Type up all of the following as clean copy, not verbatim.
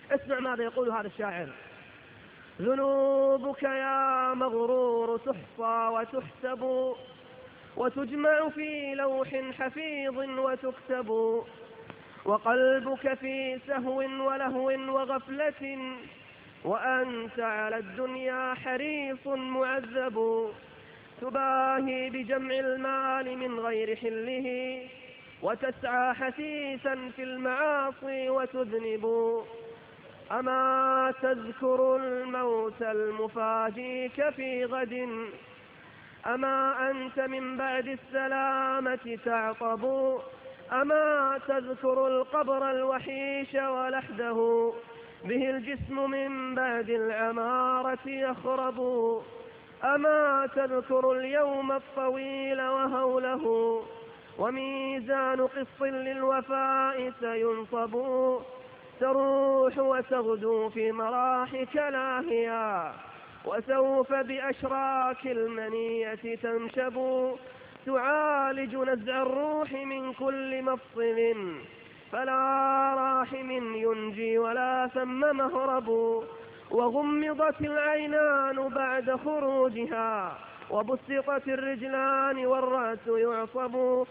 اسمع ماذا يقول هذا الشاعر: ذنوبك يا مغرور تحصى وتحسب، وتجمع في لوح حفيظ وتكتب، وقلبك في سهو ولهو وغفلة، وأنت على الدنيا حريص معذب. تباهي بجمع المال من غير حله، وتسعى حثيثا في المعاصي وتذنب. أما تذكر الموت المفاجيك في غد، أما أنت من بعد السلامة تعطب. أما تذكر القبر الوحيش ولحده، به الجسم من بعد العمارة يخرب. أما تذكر اليوم الطويل وهوله، وميزان قسط للوفاء سينصب. تروح وتغدو في مراحك لاهيا، وسوف بأشراك المنية تنشب. تعالج نزع الروح من كل مفصل، فلا راحم ينجي ولا ثم مهرب. وغمضت العينان بعد خروجها، وبسطت الرجلان والرأس يعصب.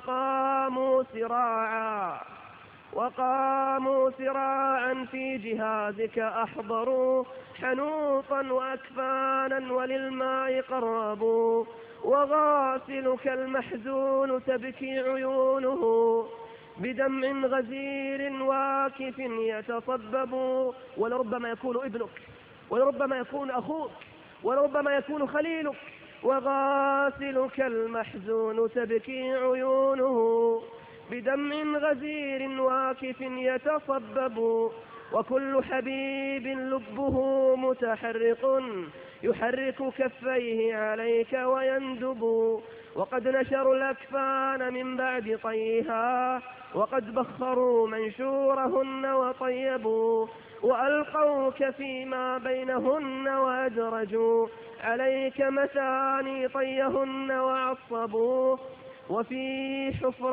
وقاموا سراعا في جهازك أحضروا، حنوطا وأكفانا وللماء قربوا. وغاسلك المحزون تبكي عيونه، بدمع غزير واكف يتصبب. ولربما يكون ابنك، ولربما يكون أخوك، ولربما يكون خليلك. وغاسلك المحزون تبكي عيونه، بدمع غزير واكف يتصبب. وكل حبيب لبه متحرق، يحرك كفيه عليك ويندب. وقد نشروا الأكفان من بعد طيها، وقد بخروا منشورهن وطيبوا. وألقوك فيما بينهن وأدرجوا عليك مثاني طيهن وعصبوا. وفي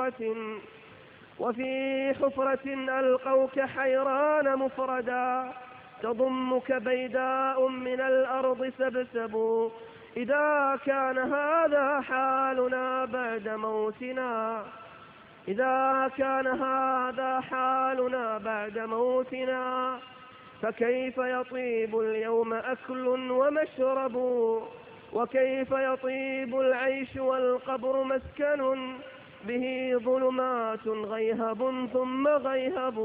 حفرة ألقوك حيران مفردا، تضمك بيداء من الأرض سبسب. إذا كان هذا حالنا بعد موتنا، إذا كان هذا حالنا بعد موتنا، فكيف يطيب اليوم أكل ومشرب؟ وكيف يطيب العيش والقبر مسكن، به ظلمات غيهب ثم غيهب.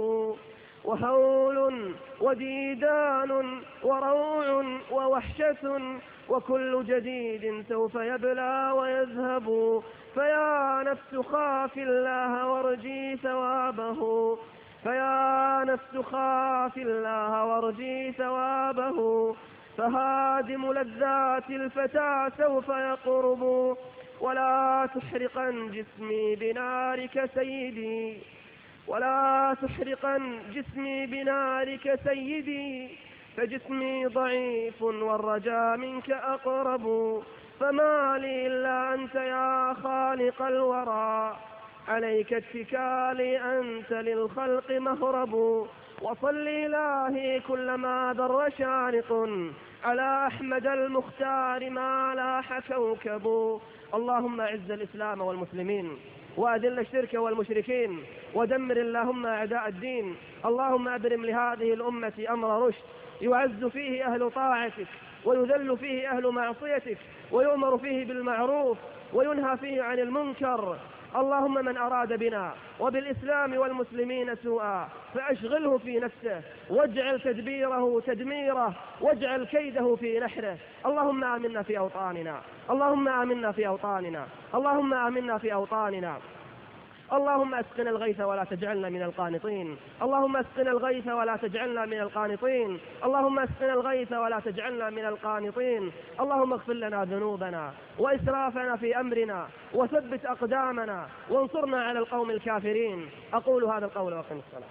وهول وديدان وروع ووحشة، وكل جديد سوف يبلى ويذهب. فيا نفس خاف الله وارجي ثوابه، فيا نفس خاف الله وارجي ثوابه. فهادم لذات الفتى سوف يقرب، ولا تحرقن جسمي بنارك سيدي، ولا تحرقن جسمي بنارك سيدي. فجسمي ضعيف والرجا منك أقرب. فما لي إلا أنت يا خالق الورى، عليك اتكالي أنت للخلق مهرب. وصل إلهي كلما ذر شارق، على أحمد المختار ما لاح كوكب. اللهم أعز الإسلام والمسلمين، وأذل الشرك والمشركين، ودمر اللهم أعداء الدين. اللهم أبرم لهذه الأمة أمر رشد، يعز فيه أهل طاعتك، ويذل فيه أهل معصيتك، ويؤمر فيه بالمعروف، وينهى فيه عن المنكر. اللهم من أراد بنا وبالإسلام والمسلمين سوءا فأشغله في نفسه، واجعل تدبيره تدميره، واجعل كيده في نحره. اللهم آمنا في أوطاننا، اللهم آمنا في أوطاننا، اللهم آمنا في أوطاننا. اللهم اسقنا الغيث ولا تجعلنا من القانطين، اللهم اسقنا الغيث ولا تجعلنا من القانطين، اللهم اسقنا الغيث ولا تجعلنا من القانطين. اللهم اغفر لنا ذنوبنا وإسرافنا في أمرنا، وثبت أقدامنا، وانصرنا على القوم الكافرين. أقول هذا القول وأقم الصلاة.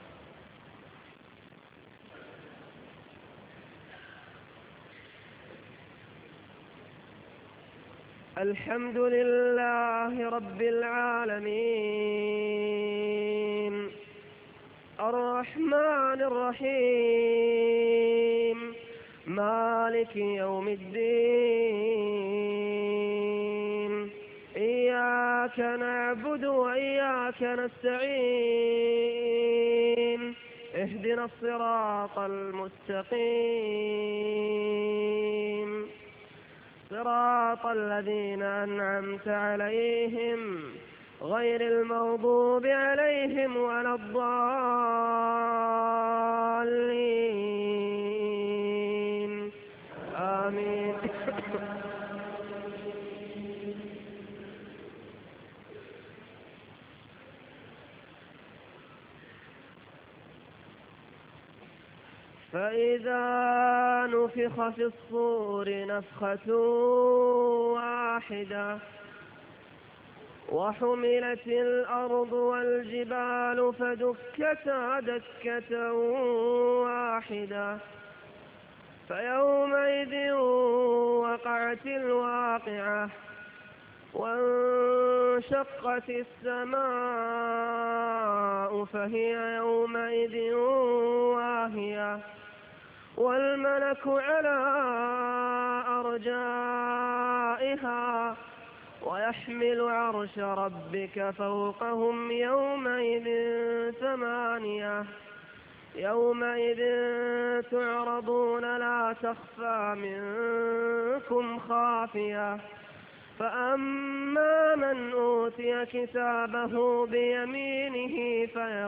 الحمد لله رب العالمين، الرحمن الرحيم مالك يوم الدين إياك نعبد وإياك نستعين اهدنا الصراط المستقيم صراط الذين أنعمت عليهم غير المغضوب عليهم ولا الضالين آمين. فإذا نفخ في الصور نفخة واحدة وحملت الأرض والجبال فدكتا دكة واحدة فيومئذ وقعت الواقعة وانشقت السماء فهي يومئذ واهية والملك على أرجائها ويحمل عرش ربك فوقهم يومئذ ثمانية يومئذ تعرضون لا تخفى منكم خافية فأما من أوتي كتابه بيمينه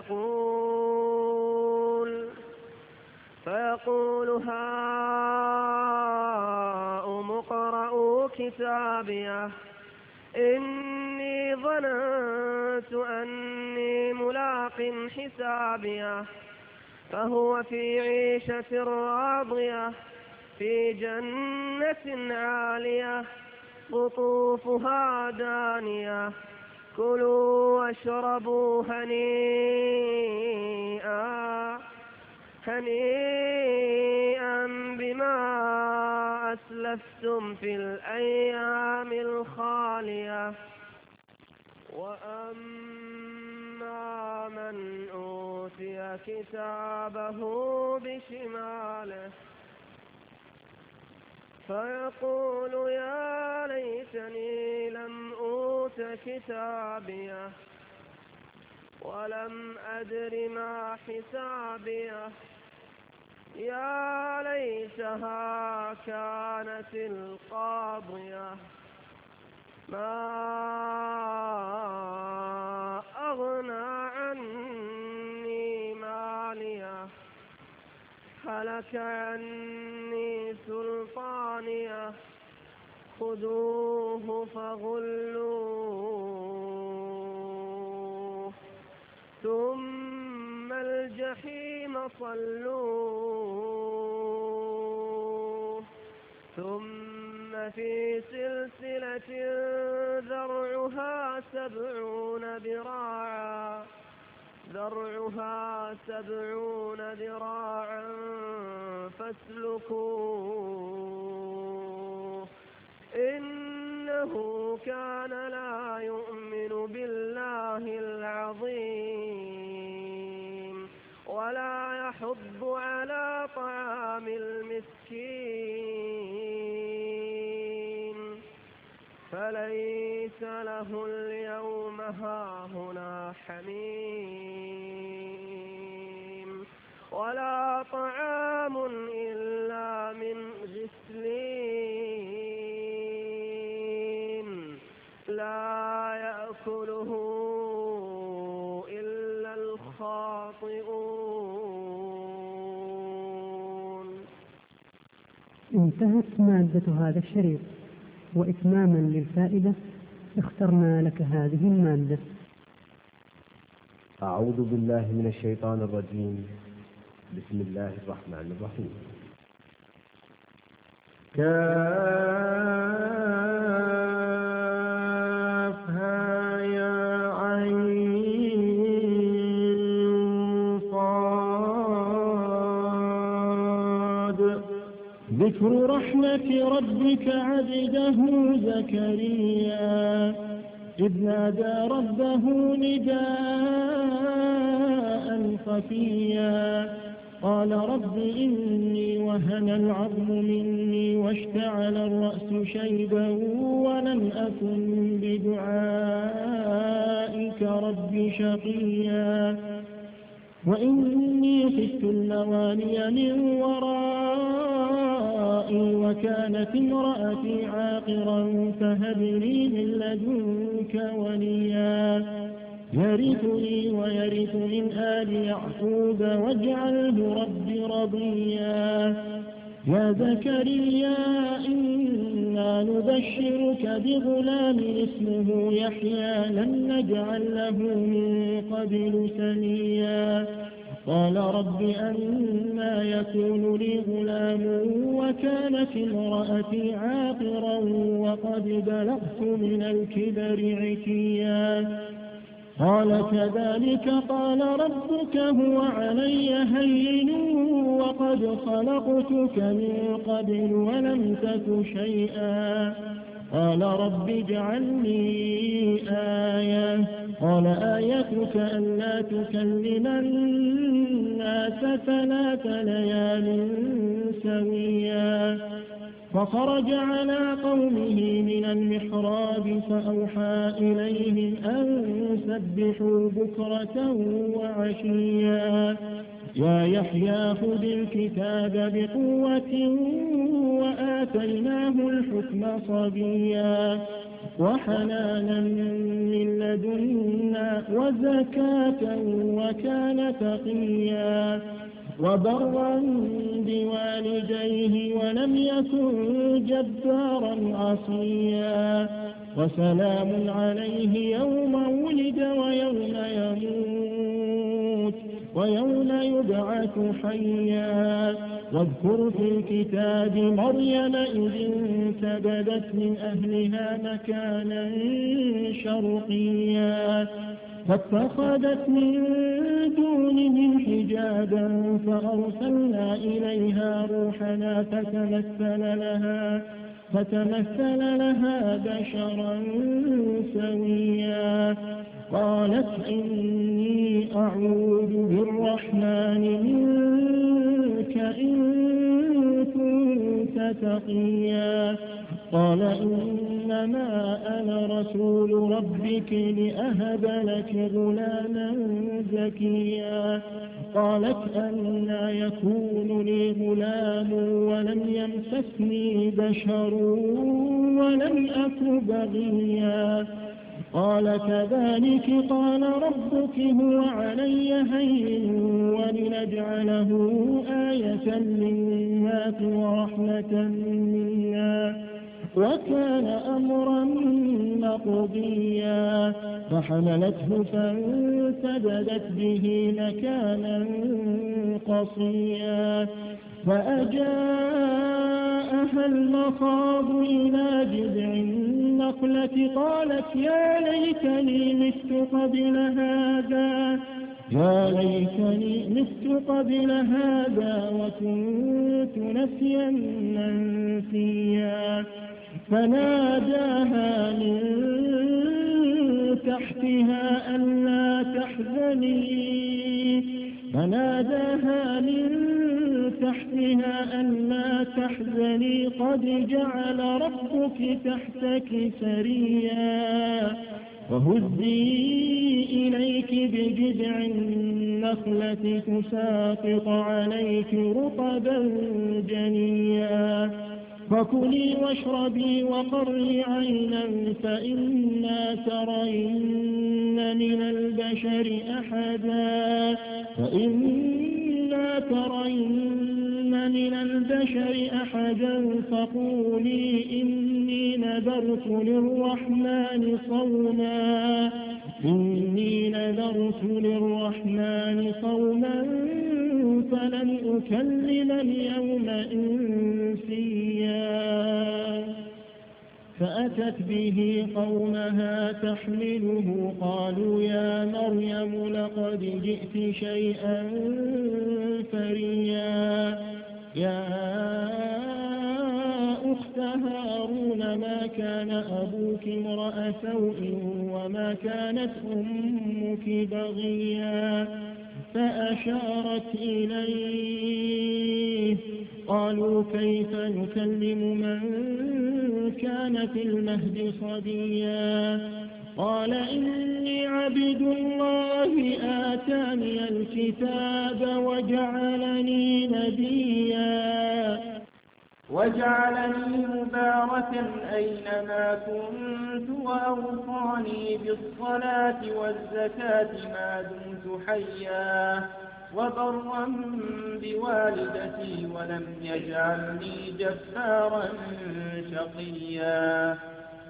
فيقول هاؤم اقرءوا كتابيه إني ظننت أني ملاق حسابيه فهو في عيشة راضية في جنة عالية قطوفها دانية كلوا واشربوا هنيئا بما أسلفتم في الأيام الخالية وأما من أوتي كتابه بشماله فيقول يا ليتني لم أوت كتابيه ولم أدر ما حسابيه يا ليتها كانت القاضية ما أغنى عني ماليه هلك عني سلطانيه خذوه فغلوه ثم الجحيم صلوه ثم في سلسلة ذرعها 70 ذراعا فاسلكوه إنه كان لا يؤمن بالله العظيم ولا يحض على طعام المسكين فليس له اليوم هاهنا حميم ولا طعام إلا من غسلين لا يأكله إلا الخاطئون. انتهت مادة هذا الشريط، وإتماما للفائدة اخترنا لك هذه المادة. أعوذ بالله من الشيطان الرجيم. بسم الله الرحمن الرحيم. كافها يا عين صاد. ذكر رحمة ربك عبده زكريا إذ نادى ربه نداء خفيا. قال رب إني وهن العظم مني واشتعل الرأس شيبا ولم أكن بدعائك رب شقيا. وإني خفت الموالي من ورائي وكانت امرأتي عاقرا فهب لي من لدنك وليا يرثني ويرث من آل يعقوب واجعله رب رضيا. يا زكريا إنا نبشرك بغلام اسمه يحيى لم نجعل له من قبل سميا. قال رب أنى يكون لي غلام وكانت امرأتي عاقرا وقد بلغت من الكبر عتيا. قال كذلك قال ربك هو علي هين وقد خلقتك من قبل ولم تك شيئا. قال رب اجعل لي آية. قال آيتك ألا تكلم الناس 3 ليال سويا. فخرج على قومه من المحراب فأوحى إليهم أن سبحوا بكرة وعشيا. يا يحيى خذ الكتاب بقوة وآتيناه الحكم صبيا وحنانا من لدنا وزكاة وكان تقيا وبرا بوالديه ولم يكن جبارا عصيا. وسلام عليه يوم ولد ويوم يموت ويوم يبعث حيا. واذكر في الكتاب مريم إذ انتبذت من أهلها مكانا شرقيا فاتخذت من دونهم حجابا فأرسلنا إليها روحنا فتمثل لها بشرا سويا. قالت إني أعوذ بالرحمن منك إن كنت تقيا. قال إنما أنا رسول ربك لأهب لك غلاما زكيا. قالت أنى يكون لي غلام ولم يمسسني بشر ولم أك بغيا. قال كذلك قال ربك هو علي هين ولنجعله آية للناس ورحمة منا وكان أمرا مقضيا. فحملته فانتبذت به مكانا قصيا فأجاءها المخاض إلى جذع النخلة قالت يا ليتني مت قبل هذا وكنت نسيا منسيا. فناداها من تحتها ألا تحزني قد جعل ربك تحتك سريا. وهزي إليك بجذع النخلة تساقط عليك رطبا جنيا. فكلي واشربي وقري عينا فإما ترين من البشر أحدا فقولي إني نذرت للرحمن صوما فلن أكلم اليوم إنسيا. فأتت به قومها تحمله قالوا يا مريم لقد جئت شيئا فريا. يا أخت هارون ما كان أبوك امرأ سوء وما كانت أمك بغيا. فأشارت إليه. قالوا كيف نكلم من كان في المهد صبيا؟ قال إني عبد الله آتاني الكتاب وجعلني نبيا وجعلني مباركا أينما كنت وأوصاني بالصلاة والزكاة ما دمت حيا وبرا بوالدتي ولم يجعلني جبارا شقيا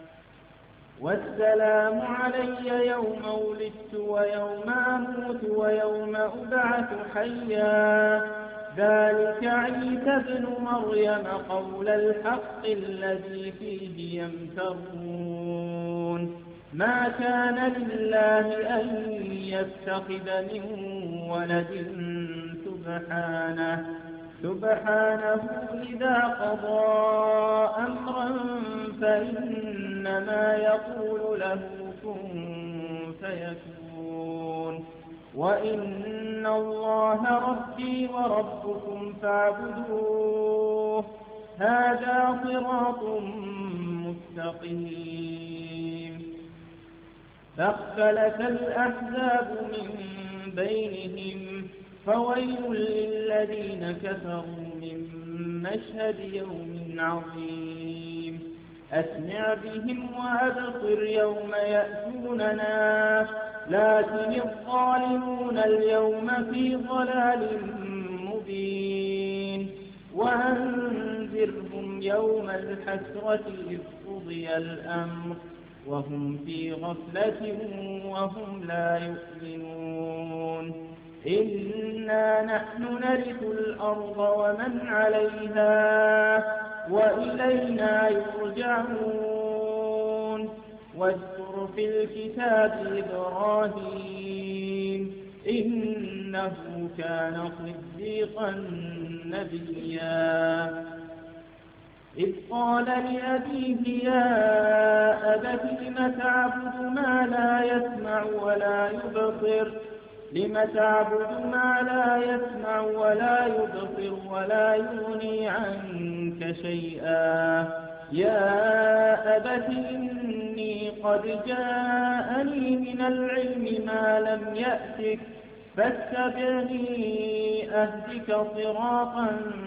والسلام علي يوم ولدت ويوم أموت ويوم أبعث حيا ذلك عيسى ابن مريم قول الحق الذي فيه يمترون ما كان لله أن يتخذ من ولد سبحانه إذا قضى أمرا فإنما يقول له كن فيكون وإن الله ربي وربكم فاعبدوه هذا صراط مستقيم فاختلف الأحزاب من بينهم فويل للذين كفروا من مشهد يوم عظيم أسمع بهم وأبصر يوم يأتوننا لكن الظالمون اليوم في ضلال مبين وأنذرهم يوم الحسرة إذ قضي الأمر وهم في غفلة وهم لا يؤمنون إنا نحن نرث الأرض ومن عليها وإلينا يرجعون واذكر في الكتاب إبراهيم إنه كان صديقا نبيا إذ قال لأبيه يا أبت لم تعبد ما لا يسمع ولا يبصر ولا يبصر ولا يغني عنك شيئا يا أبت إني قد جاءني من العلم ما لم يأتك فاتبعني أهدك صراطا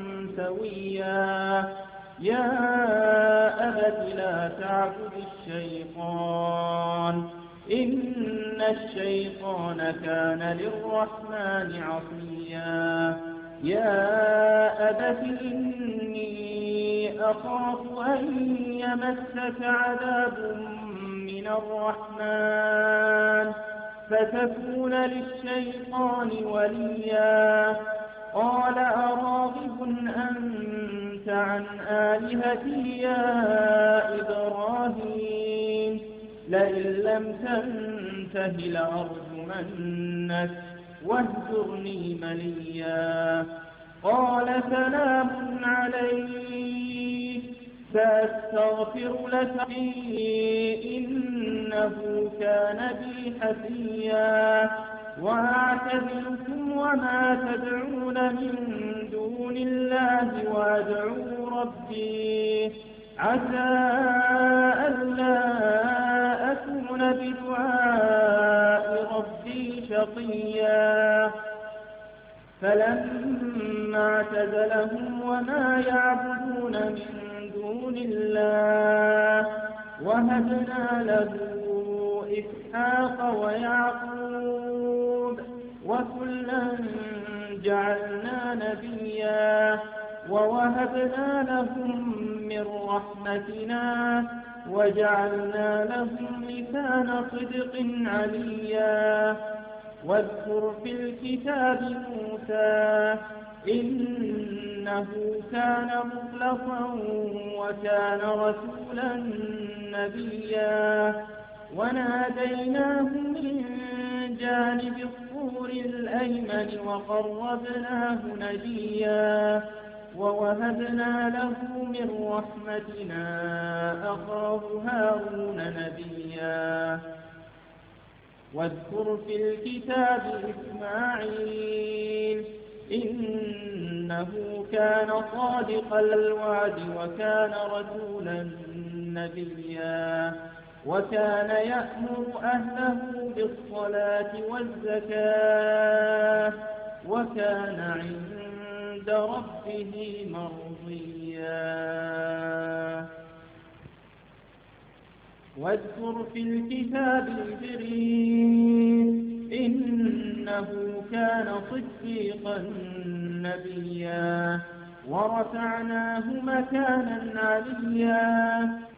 سويا يا أبت لا تعبد الشيطان إن الشيطان كان للرحمن عصيا يا أبت إني أخاف أن يمسك عذاب من الرحمن فتكون للشيطان وليا قال أراغب أنت عن آلهتي يا إبراهيم لئن لم تنته لأرجمنك واهجرني مليا قال سلام عليك سأستغفر لك إنه كان بي حفيا وأعتزلكم وما تدعون من دون الله وأدعو ربي عسى ألا أكون بدعاء ربي شقيا فلما اعتزلهم وما يعبدون من دون الله وهبنا له إسحاق ويعقوب وكلا جعلنا نبيا ووهبنا لهم من رحمتنا وجعلنا لهم لسان صدق عليا واذكر في الكتاب موسى إنه كان مخلصا وكان رسولا نبيا وناديناه من جانب الطور الأيمن وقربناه نجيا ووهبنا له من رحمتنا أخاه هارون نبيا واذكر في الكتاب إسماعيل إنه كان صادق الوعد وكان رسولا نبيا وكان يأمر أهله بالصلاة والزكاة وكان عند ربه مرضيا واذكر في الكتاب إدريس إنه كان صديقا نبيا ورفعناه مكانا عليا